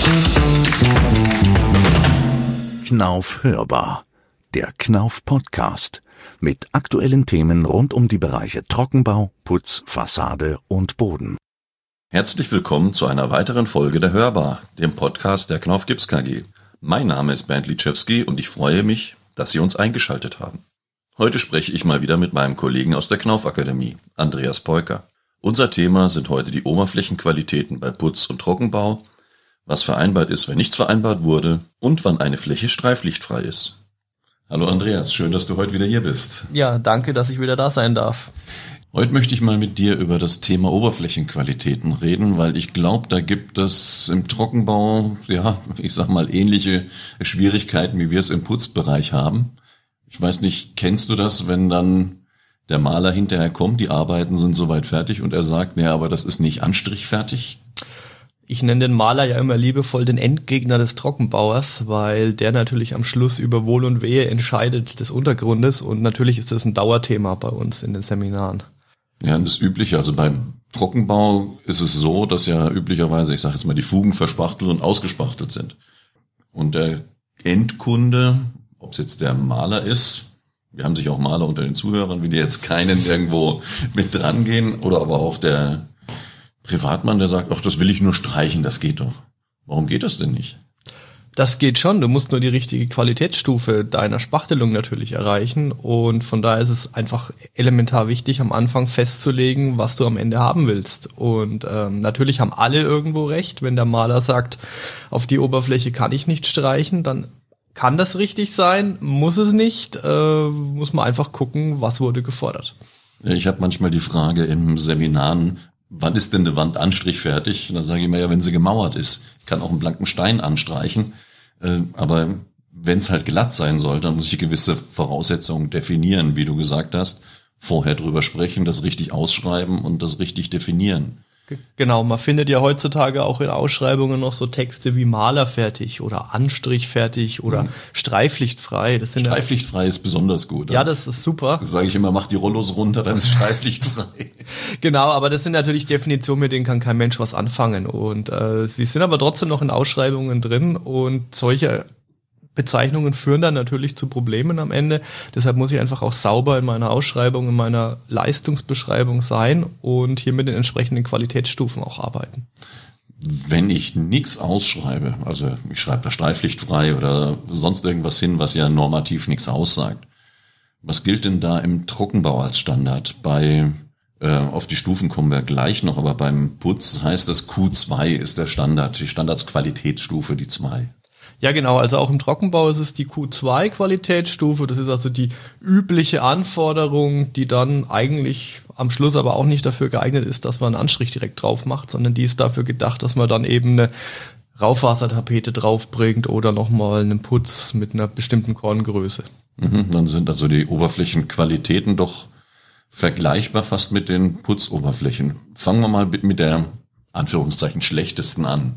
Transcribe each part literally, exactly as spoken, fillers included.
Knauf hörbar, der Knauf Podcast mit aktuellen Themen rund um die Bereiche Trockenbau, Putz, Fassade und Boden. Herzlich willkommen zu einer weiteren Folge der Hörbar, dem Podcast der Knauf Gips K G. Mein Name ist Bernd Litschewski und ich freue mich, dass Sie uns eingeschaltet haben. Heute spreche ich mal wieder mit meinem Kollegen aus der Knauf Akademie, Andreas Peuker. Unser Thema sind heute die Oberflächenqualitäten bei Putz- und Trockenbau, was vereinbart ist, wenn nichts vereinbart wurde und wann eine Fläche streiflichtfrei ist. Hallo Andreas, schön, dass du heute wieder hier bist. Ja, danke, dass ich wieder da sein darf. Heute möchte ich mal mit dir über das Thema Oberflächenqualitäten reden, weil ich glaube, da gibt es im Trockenbau, ja, ich sag mal, ähnliche Schwierigkeiten, wie wir es im Putzbereich haben. Ich weiß nicht, kennst du das, wenn dann der Maler hinterher kommt, die Arbeiten sind soweit fertig und er sagt, nee, aber das ist nicht anstrichfertig? Ich nenne den Maler ja immer liebevoll den Endgegner des Trockenbauers, weil der natürlich am Schluss über Wohl und Wehe entscheidet des Untergrundes und natürlich ist das ein Dauerthema bei uns in den Seminaren. Ja, das Übliche, also beim Trockenbau ist es so, dass ja üblicherweise, ich sage jetzt mal, die Fugen verspachtelt und ausgespachtelt sind. Und der Endkunde, ob es jetzt der Maler ist, wir haben sich auch Maler unter den Zuhörern, wie die jetzt keinen irgendwo mit dran gehen, oder aber auch der Privatmann, der sagt, ach, das will ich nur streichen, das geht doch. Warum geht das denn nicht? Das geht schon, du musst nur die richtige Qualitätsstufe deiner Spachtelung natürlich erreichen und von daher ist es einfach elementar wichtig, am Anfang festzulegen, was du am Ende haben willst. Und ähm, natürlich haben alle irgendwo recht, wenn der Maler sagt, auf die Oberfläche kann ich nicht streichen, dann kann das richtig sein, muss es nicht, äh, muss man einfach gucken, was wurde gefordert. Ich habe manchmal die Frage im Seminaren, wann ist denn eine Wand anstrichfertig? Und dann sage ich mir ja, wenn sie gemauert ist. Ich kann auch einen blanken Stein anstreichen, äh, aber wenn es halt glatt sein soll, dann muss ich gewisse Voraussetzungen definieren, wie du gesagt hast, vorher drüber sprechen, das richtig ausschreiben und das richtig definieren. Genau, man findet ja heutzutage auch in Ausschreibungen noch so Texte wie malerfertig oder anstrichfertig oder mhm. streiflichtfrei. Das sind streiflichtfrei ja, ist besonders gut. Ja, das ist super. Das sage ich immer, mach die Rollos runter, dann ist streiflichtfrei. Genau, aber das sind natürlich Definitionen, mit denen kann kein Mensch was anfangen. Und äh, sie sind aber trotzdem noch in Ausschreibungen drin und solche Bezeichnungen führen dann natürlich zu Problemen am Ende. Deshalb muss ich einfach auch sauber in meiner Ausschreibung, in meiner Leistungsbeschreibung sein und hier mit den entsprechenden Qualitätsstufen auch arbeiten. Wenn ich nichts ausschreibe, also ich schreibe da streiflichtfrei oder sonst irgendwas hin, was ja normativ nichts aussagt, was gilt denn da im Trockenbau als Standard? Bei äh, auf die Stufen kommen wir gleich noch, aber beim Putz heißt das Q zwei ist der Standard, die Standardsqualitätsstufe, die zwei. Ja, genau. Also auch im Trockenbau ist es die Q zwei Qualitätsstufe. Das ist also die übliche Anforderung, die dann eigentlich am Schluss aber auch nicht dafür geeignet ist, dass man einen Anstrich direkt drauf macht, sondern die ist dafür gedacht, dass man dann eben eine Raufasertapete draufbringt oder nochmal einen Putz mit einer bestimmten Korngröße. Mhm, dann sind also die Oberflächenqualitäten doch vergleichbar fast mit den Putzoberflächen. Fangen wir mal mit der, Anführungszeichen, schlechtesten an.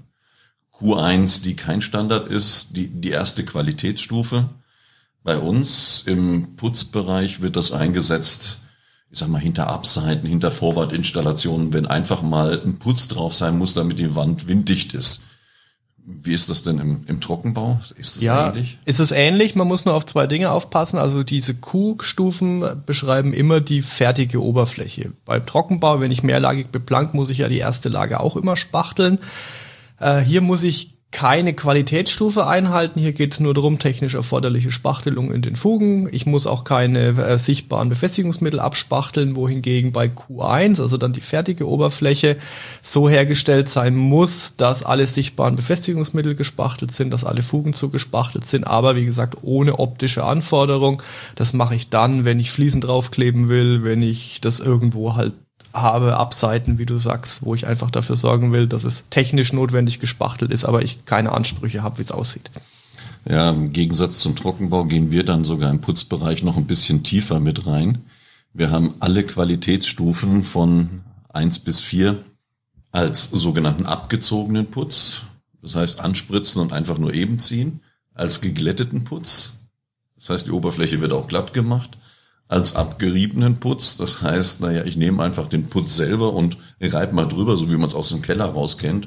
Q eins, die kein Standard ist, die, die erste Qualitätsstufe. Bei uns im Putzbereich wird das eingesetzt, ich sag mal, hinter Abseiten, hinter Vorwandinstallationen, wenn einfach mal ein Putz drauf sein muss, damit die Wand winddicht ist. Wie ist das denn im, im Trockenbau? Ist das ja, ähnlich? Ist es ähnlich, man muss nur auf zwei Dinge aufpassen. Also diese Q-Stufen beschreiben immer die fertige Oberfläche. Beim Trockenbau, wenn ich mehrlagig beplank, muss ich ja die erste Lage auch immer spachteln. Äh, hier muss ich keine Qualitätsstufe einhalten. Hier geht es nur darum, technisch erforderliche Spachtelung in den Fugen. Ich muss auch keine äh, sichtbaren Befestigungsmittel abspachteln, wohingegen bei Q eins, also dann die fertige Oberfläche, so hergestellt sein muss, dass alle sichtbaren Befestigungsmittel gespachtelt sind, dass alle Fugen zugespachtelt sind, aber wie gesagt ohne optische Anforderung. Das mache ich dann, wenn ich Fliesen draufkleben will, wenn ich das irgendwo halt habe, Abseiten, wie du sagst, wo ich einfach dafür sorgen will, dass es technisch notwendig gespachtelt ist, aber ich keine Ansprüche habe, wie es aussieht. Ja, im Gegensatz zum Trockenbau gehen wir dann sogar im Putzbereich noch ein bisschen tiefer mit rein. Wir haben alle Qualitätsstufen von eins bis vier als sogenannten abgezogenen Putz, das heißt anspritzen und einfach nur eben ziehen, als geglätteten Putz, das heißt die Oberfläche wird auch glatt gemacht, als abgeriebenen Putz. Das heißt, naja, ich nehme einfach den Putz selber und reibe mal drüber, so wie man es aus dem Keller raus kennt.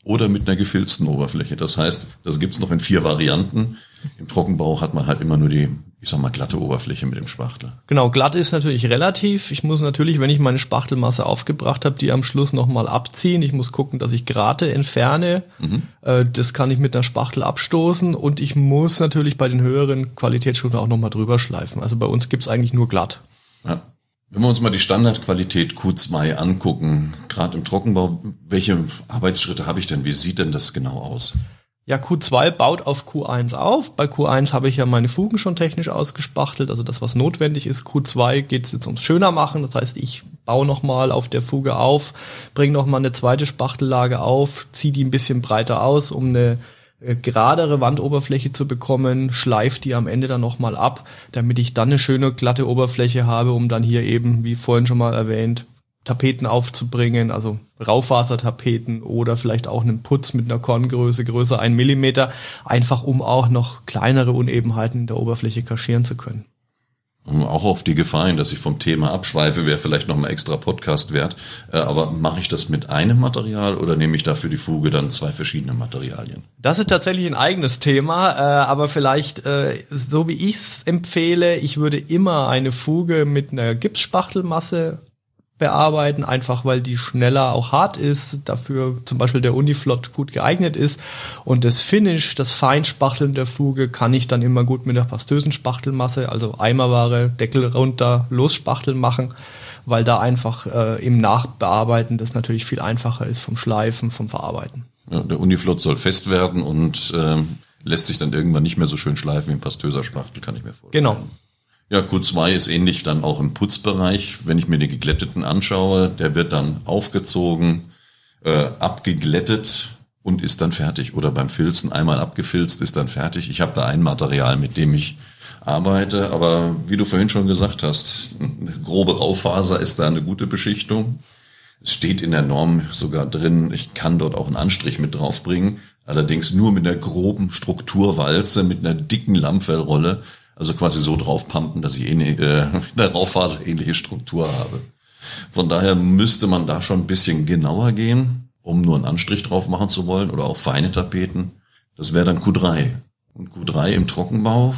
oder mit einer gefilzten Oberfläche. Das heißt, das gibt's noch in vier Varianten. Im Trockenbau hat man halt immer nur die, ich sag mal, glatte Oberfläche mit dem Spachtel. Genau, glatt ist natürlich relativ. Ich muss natürlich, wenn ich meine Spachtelmasse aufgebracht habe, die am Schluss nochmal abziehen. Ich muss gucken, dass ich Grate entferne. Mhm. Das kann ich mit einer Spachtel abstoßen. Und ich muss natürlich bei den höheren Qualitätsstufen auch nochmal drüber schleifen. Also bei uns gibt's eigentlich nur glatt. Ja. Wenn wir uns mal die Standardqualität Q zwei angucken, gerade im Trockenbau, welche Arbeitsschritte habe ich denn? Wie sieht denn das genau aus? Ja, Q zwei baut auf Q eins auf. Bei Q eins habe ich ja meine Fugen schon technisch ausgespachtelt, also das, was notwendig ist. Q zwei geht es jetzt ums Schöner machen. Das heißt, ich baue nochmal auf der Fuge auf, bringe nochmal eine zweite Spachtellage auf, ziehe die ein bisschen breiter aus, um eine geradere Wandoberfläche zu bekommen, schleift die am Ende dann nochmal ab, damit ich dann eine schöne glatte Oberfläche habe, um dann hier eben, wie vorhin schon mal erwähnt, Tapeten aufzubringen, also Raufasertapeten oder vielleicht auch einen Putz mit einer Korngröße größer ein Millimeter, einfach um auch noch kleinere Unebenheiten in der Oberfläche kaschieren zu können. Auch auf die Gefahr hin, dass ich vom Thema abschweife, wäre vielleicht noch mal extra Podcast wert. Aber mache ich das mit einem Material oder nehme ich dafür die Fuge dann zwei verschiedene Materialien? Das ist tatsächlich ein eigenes Thema, aber vielleicht, so wie ich es empfehle, ich würde immer eine Fuge mit einer Gipsspachtelmasse bearbeiten, einfach weil die schneller auch hart ist, dafür zum Beispiel der Uniflot gut geeignet ist und das Finish, das Feinspachteln der Fuge kann ich dann immer gut mit der pastösen Spachtelmasse, also Eimerware, Deckel runter, losspachteln machen, weil da einfach äh, im Nachbearbeiten das natürlich viel einfacher ist vom Schleifen, vom Verarbeiten. Ja, der Uniflot soll fest werden und ähm, lässt sich dann irgendwann nicht mehr so schön schleifen wie ein pastöser Spachtel, kann ich mir vorstellen. Genau. Ja, Q zwei ist ähnlich dann auch im Putzbereich. Wenn ich mir den geglätteten anschaue, der wird dann aufgezogen, äh, abgeglättet und ist dann fertig. Oder beim Filzen einmal abgefilzt, ist dann fertig. Ich habe da ein Material, mit dem ich arbeite. Aber wie du vorhin schon gesagt hast, eine grobe Raufaser ist da eine gute Beschichtung. Es steht in der Norm sogar drin, ich kann dort auch einen Anstrich mit draufbringen. Allerdings nur mit einer groben Strukturwalze, mit einer dicken Lammfellrolle. Also quasi so drauf pumpen, dass ich ähnlich, äh, eine Raufaser ähnliche Struktur habe. Von daher müsste man da schon ein bisschen genauer gehen, um nur einen Anstrich drauf machen zu wollen oder auch feine Tapeten. Das wäre dann Q drei. Und Q drei im Trockenbau,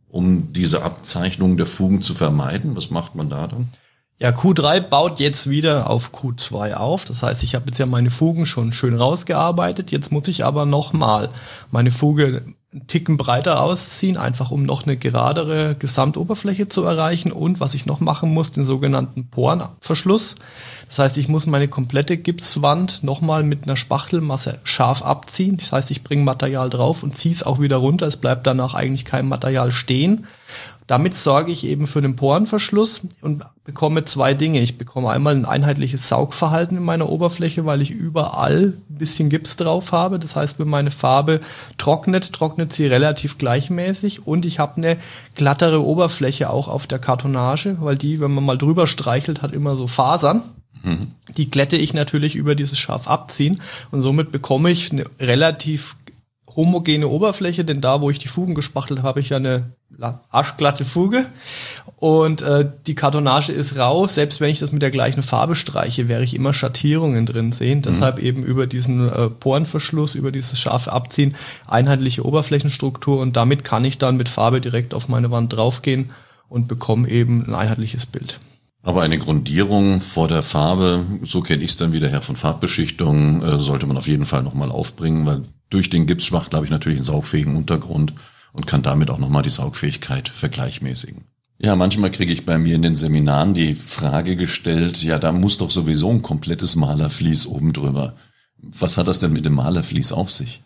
um diese Abzeichnung der Fugen zu vermeiden. Was macht man da dann? Ja, Q drei baut jetzt wieder auf Q zwei auf. Das heißt, ich habe jetzt ja meine Fugen schon schön rausgearbeitet. Jetzt muss ich aber nochmal meine Fuge einen Ticken breiter ausziehen, einfach um noch eine geradere Gesamtoberfläche zu erreichen. Und was ich noch machen muss, den sogenannten Porenverschluss. Das heißt, ich muss meine komplette Gipswand nochmal mit einer Spachtelmasse scharf abziehen. Das heißt, ich bringe Material drauf und ziehe es auch wieder runter. Es bleibt danach eigentlich kein Material stehen. Damit sorge ich eben für den Porenverschluss und bekomme zwei Dinge. Ich bekomme einmal ein einheitliches Saugverhalten in meiner Oberfläche, weil ich überall ein bisschen Gips drauf habe. Das heißt, wenn meine Farbe trocknet, trocknet sie relativ gleichmäßig und ich habe eine glattere Oberfläche auch auf der Kartonage, weil die, wenn man mal drüber streichelt, hat immer so Fasern. Mhm. Die glätte ich natürlich über dieses scharf abziehen und somit bekomme ich eine relativ homogene Oberfläche, denn da, wo ich die Fugen gespachtelt habe, habe ich ja eine arschglatte Fuge und äh, die Kartonage ist rau. Selbst wenn ich das mit der gleichen Farbe streiche, werde ich immer Schattierungen drin sehen. Mhm. Deshalb eben über diesen äh, Porenverschluss, über dieses scharfe Abziehen, einheitliche Oberflächenstruktur und damit kann ich dann mit Farbe direkt auf meine Wand draufgehen und bekomme eben ein einheitliches Bild. Aber eine Grundierung vor der Farbe, so kenne ich es dann wieder her von Farbbeschichtung, äh, sollte man auf jeden Fall nochmal aufbringen, weil durch den Gipsspachtel habe ich natürlich einen saugfähigen Untergrund und kann damit auch nochmal die Saugfähigkeit vergleichmäßigen. Ja, manchmal kriege ich bei mir in den Seminaren die Frage gestellt, ja, da muss doch sowieso ein komplettes Malervlies oben drüber. Was hat das denn mit dem Malervlies auf sich?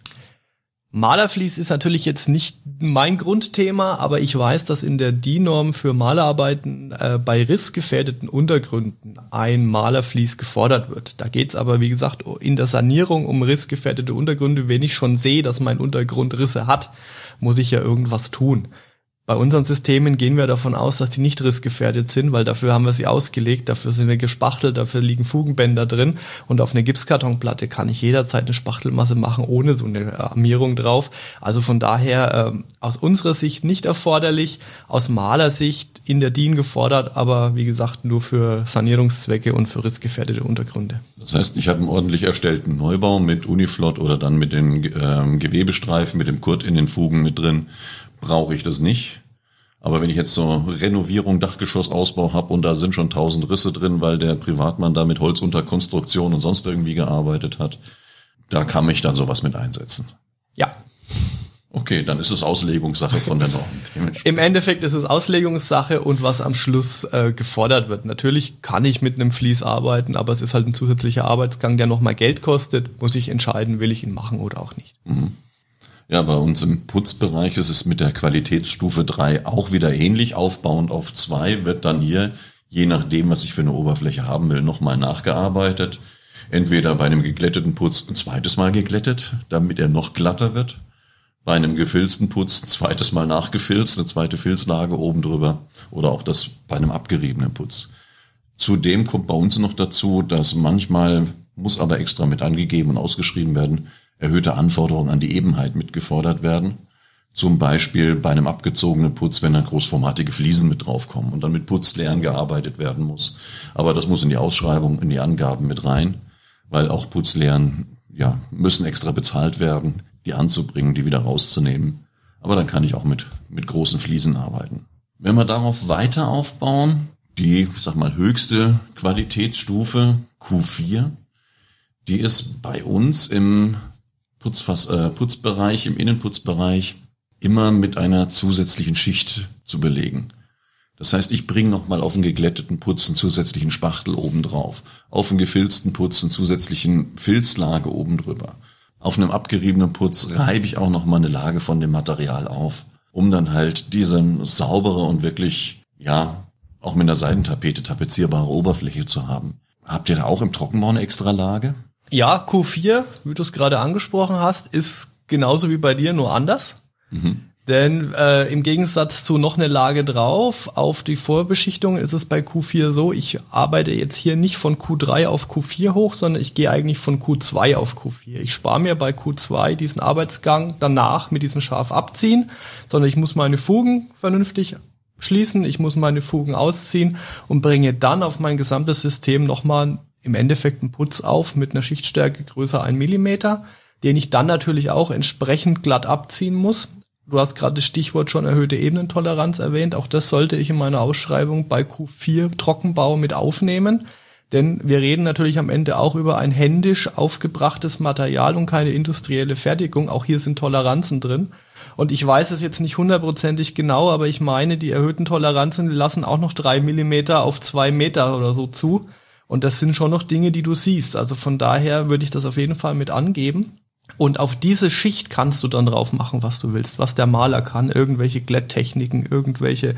Malervlies ist natürlich jetzt nicht mein Grundthema, aber ich weiß, dass in der D I N-Norm für Malerarbeiten äh, bei rissgefährdeten Untergründen ein Malervlies gefordert wird. Da geht es aber, wie gesagt, in der Sanierung um rissgefährdete Untergründe. Wenn ich schon sehe, dass mein Untergrund Risse hat, muss ich ja irgendwas tun. Bei unseren Systemen gehen wir davon aus, dass die nicht rissgefährdet sind, weil dafür haben wir sie ausgelegt, dafür sind wir gespachtelt, dafür liegen Fugenbänder drin und auf eine Gipskartonplatte kann ich jederzeit eine Spachtelmasse machen, ohne so eine Armierung drauf. Also von daher äh, aus unserer Sicht nicht erforderlich, aus Malersicht in der D I N gefordert, aber wie gesagt nur für Sanierungszwecke und für rissgefährdete Untergründe. Das heißt, ich habe einen ordentlich erstellten Neubau mit Uniflot oder dann mit den ähm, Gewebestreifen, mit dem Kurt in den Fugen mit drin, brauche ich das nicht. Aber wenn ich jetzt so Renovierung, Dachgeschossausbau habe und da sind schon tausend Risse drin, weil der Privatmann da mit Holzunterkonstruktion und sonst irgendwie gearbeitet hat, da kann ich dann sowas mit einsetzen. Ja. Okay, dann ist es Auslegungssache von der Norm. Im Endeffekt ist es Auslegungssache und was am Schluss äh, gefordert wird. Natürlich kann ich mit einem Vlies arbeiten, aber es ist halt ein zusätzlicher Arbeitsgang, der nochmal Geld kostet. Muss ich entscheiden, will ich ihn machen oder auch nicht. Mhm. Ja, bei uns im Putzbereich ist es mit der Qualitätsstufe drei auch wieder ähnlich. Aufbauend auf zwei wird dann hier, je nachdem, was ich für eine Oberfläche haben will, nochmal nachgearbeitet. Entweder bei einem geglätteten Putz ein zweites Mal geglättet, damit er noch glatter wird. Bei einem gefilzten Putz ein zweites Mal nachgefilzt, eine zweite Filzlage oben drüber. Oder auch das bei einem abgeriebenen Putz. Zudem kommt bei uns noch dazu, dass manchmal, muss aber extra mit angegeben und ausgeschrieben werden, erhöhte Anforderungen an die Ebenheit mitgefordert werden. Zum Beispiel bei einem abgezogenen Putz, wenn da großformatige Fliesen mit draufkommen und dann mit Putzleeren gearbeitet werden muss. Aber das muss in die Ausschreibung, in die Angaben mit rein, weil auch Putzleeren, ja, müssen extra bezahlt werden, die anzubringen, die wieder rauszunehmen. Aber dann kann ich auch mit, mit großen Fliesen arbeiten. Wenn wir darauf weiter aufbauen, die, ich sag mal, höchste Qualitätsstufe Q vier, die ist bei uns im Putzfass, äh, Putzbereich, im Innenputzbereich immer mit einer zusätzlichen Schicht zu belegen. Das heißt, ich bringe nochmal auf einen geglätteten Putz einen zusätzlichen Spachtel oben drauf, auf einen gefilzten Putz einen zusätzlichen Filzlage oben drüber. Auf einem abgeriebenen Putz reibe ich auch nochmal eine Lage von dem Material auf, um dann halt diese saubere und wirklich, ja, auch mit einer Seidentapete tapezierbare Oberfläche zu haben. Habt ihr da auch im Trockenbau eine extra Lage? Ja, Q vier, wie du es gerade angesprochen hast, ist genauso wie bei dir, nur anders. Mhm. Denn äh, im Gegensatz zu noch eine Lage drauf, auf die Vorbeschichtung ist es bei Q vier so, ich arbeite jetzt hier nicht von Q drei auf Q vier hoch, sondern ich gehe eigentlich von Q zwei auf Q vier. Ich spare mir bei Q zwei diesen Arbeitsgang danach mit diesem scharf abziehen, sondern ich muss meine Fugen vernünftig schließen, ich muss meine Fugen ausziehen und bringe dann auf mein gesamtes System nochmal im Endeffekt einen Putz auf mit einer Schichtstärke größer ein Millimeter, den ich dann natürlich auch entsprechend glatt abziehen muss. Du hast gerade das Stichwort schon erhöhte Ebenentoleranz erwähnt. Auch das sollte ich in meiner Ausschreibung bei Q vier Trockenbau mit aufnehmen. Denn wir reden natürlich am Ende auch über ein händisch aufgebrachtes Material und keine industrielle Fertigung. Auch hier sind Toleranzen drin. Und ich weiß es jetzt nicht hundertprozentig genau, aber ich meine, die erhöhten Toleranzen lassen auch noch drei Millimeter auf zwei Meter oder so zu. Und das sind schon noch Dinge, die du siehst. Also von daher würde ich das auf jeden Fall mit angeben. Und auf diese Schicht kannst du dann drauf machen, was du willst, was der Maler kann. Irgendwelche Glätttechniken, irgendwelche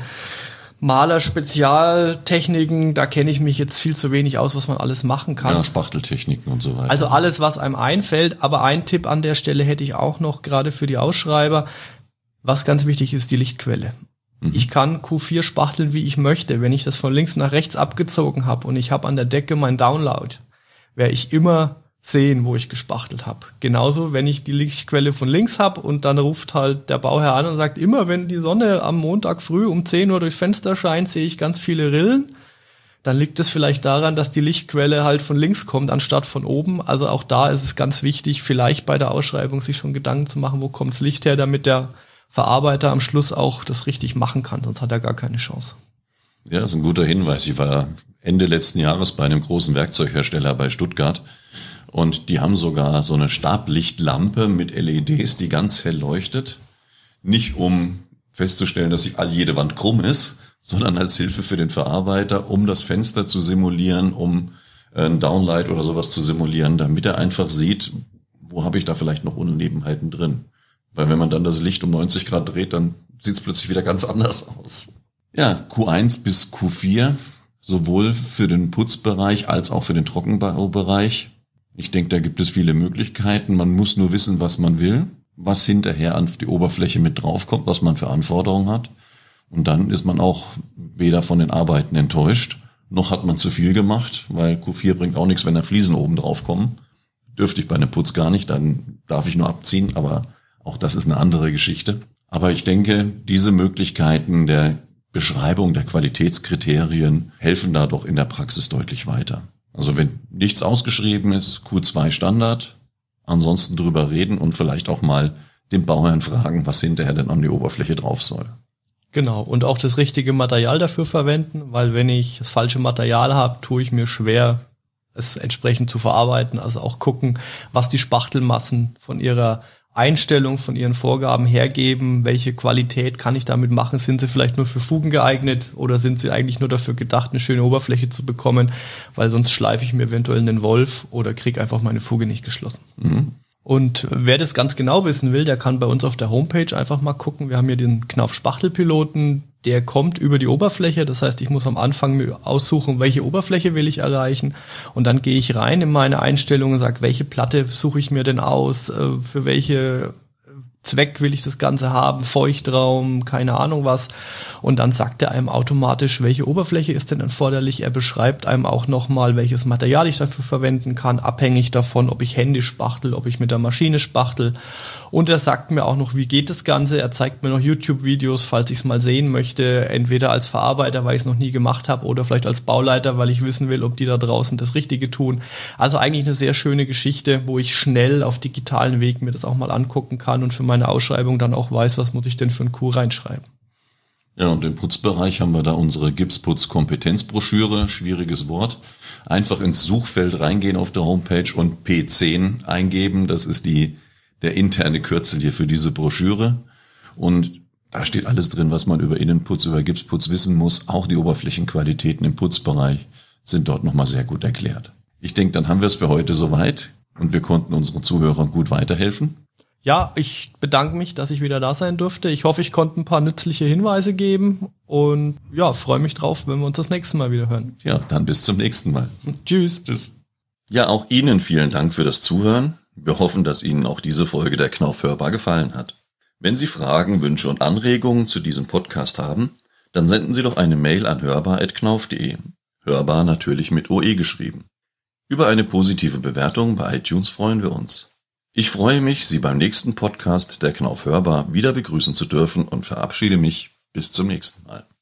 Maler-Spezialtechniken. Da kenne ich mich jetzt viel zu wenig aus, was man alles machen kann. Ja, Spachteltechniken und so weiter. Also alles, was einem einfällt. Aber ein Tipp an der Stelle hätte ich auch noch, gerade für die Ausschreiber. Was ganz wichtig ist, die Lichtquelle. Ich kann Q vier spachteln, wie ich möchte. Wenn ich das von links nach rechts abgezogen habe und ich habe an der Decke mein Download, werde ich immer sehen, wo ich gespachtelt habe. Genauso, wenn ich die Lichtquelle von links habe und dann ruft halt der Bauherr an und sagt, immer wenn die Sonne am Montag früh um zehn Uhr durchs Fenster scheint, sehe ich ganz viele Rillen. Dann liegt es vielleicht daran, dass die Lichtquelle halt von links kommt, anstatt von oben. Also auch da ist es ganz wichtig, vielleicht bei der Ausschreibung sich schon Gedanken zu machen, wo kommt das Licht her, damit der Verarbeiter am Schluss auch das richtig machen kann, sonst hat er gar keine Chance. Ja, das ist ein guter Hinweis. Ich war Ende letzten Jahres bei einem großen Werkzeughersteller bei Stuttgart und die haben sogar so eine Stablichtlampe mit L E Ds, die ganz hell leuchtet. Nicht um festzustellen, dass all jede Wand krumm ist, sondern als Hilfe für den Verarbeiter, um das Fenster zu simulieren, um ein Downlight oder sowas zu simulieren, damit er einfach sieht, wo habe ich da vielleicht noch Unebenheiten drin. Weil wenn man dann das Licht um neunzig Grad dreht, dann sieht es plötzlich wieder ganz anders aus. Ja, Q eins bis Q vier, sowohl für den Putzbereich als auch für den Trockenbaubereich. Ich denke, da gibt es viele Möglichkeiten. Man muss nur wissen, was man will, was hinterher an die Oberfläche mit draufkommt, was man für Anforderungen hat. Und dann ist man auch weder von den Arbeiten enttäuscht, noch hat man zu viel gemacht, weil Q vier bringt auch nichts, wenn da Fliesen oben drauf kommen. Dürfte ich bei einem Putz gar nicht, dann darf ich nur abziehen, aber auch das ist eine andere Geschichte. Aber ich denke, diese Möglichkeiten der Beschreibung der Qualitätskriterien helfen da doch in der Praxis deutlich weiter. Also wenn nichts ausgeschrieben ist, Q zwei Standard, ansonsten drüber reden und vielleicht auch mal den Bauherrn fragen, was hinterher denn an die Oberfläche drauf soll. Genau, und auch das richtige Material dafür verwenden, weil wenn ich das falsche Material habe, tue ich mir schwer, es entsprechend zu verarbeiten. Also auch gucken, was die Spachtelmassen von ihrer Einstellung, von ihren Vorgaben hergeben, welche Qualität kann ich damit machen, sind sie vielleicht nur für Fugen geeignet oder sind sie eigentlich nur dafür gedacht, eine schöne Oberfläche zu bekommen, weil sonst schleife ich mir eventuell einen Wolf oder kriege einfach meine Fuge nicht geschlossen. Mhm. Und wer das ganz genau wissen will, der kann bei uns auf der Homepage einfach mal gucken. Wir haben hier den Knauf-Spachtel-Piloten, der kommt über die Oberfläche. Das heißt, ich muss am Anfang mir aussuchen, welche Oberfläche will ich erreichen. Und dann gehe ich rein in meine Einstellungen und sage, welche Platte suche ich mir denn aus, für welche Zweck will ich das Ganze haben, Feuchtraum, keine Ahnung was. Und dann sagt er einem automatisch, welche Oberfläche ist denn erforderlich. Er beschreibt einem auch nochmal, welches Material ich dafür verwenden kann, abhängig davon, ob ich händisch spachtel, ob ich mit der Maschine spachtel. Und er sagt mir auch noch, wie geht das Ganze. Er zeigt mir noch YouTube-Videos, falls ich es mal sehen möchte. Entweder als Verarbeiter, weil ich es noch nie gemacht habe, oder vielleicht als Bauleiter, weil ich wissen will, ob die da draußen das Richtige tun. Also eigentlich eine sehr schöne Geschichte, wo ich schnell auf digitalen Weg mir das auch mal angucken kann und für meine Ausschreibung dann auch weiß, was muss ich denn für ein Q reinschreiben. Ja, und im Putzbereich haben wir da unsere Gipsputz-Kompetenzbroschüre, schwieriges Wort. Einfach ins Suchfeld reingehen auf der Homepage und P zehn eingeben. Das ist die der interne Kürzel hier für diese Broschüre. Und da steht alles drin, was man über Innenputz, über Gipsputz wissen muss. Auch die Oberflächenqualitäten im Putzbereich sind dort nochmal sehr gut erklärt. Ich denke, dann haben wir es für heute soweit und wir konnten unseren Zuhörern gut weiterhelfen. Ja, ich bedanke mich, dass ich wieder da sein durfte. Ich hoffe, ich konnte ein paar nützliche Hinweise geben und ja, freue mich drauf, wenn wir uns das nächste Mal wieder hören. Ja, dann bis zum nächsten Mal. Tschüss. Tschüss. Ja, auch Ihnen vielen Dank für das Zuhören. Wir hoffen, dass Ihnen auch diese Folge der Knauf hörbar gefallen hat. Wenn Sie Fragen, Wünsche und Anregungen zu diesem Podcast haben, dann senden Sie doch eine Mail an hörbar at knauf punkt de. Hörbar natürlich mit O E geschrieben. Über eine positive Bewertung bei iTunes freuen wir uns. Ich freue mich, Sie beim nächsten Podcast der Knauf hörbar wieder begrüßen zu dürfen und verabschiede mich bis zum nächsten Mal.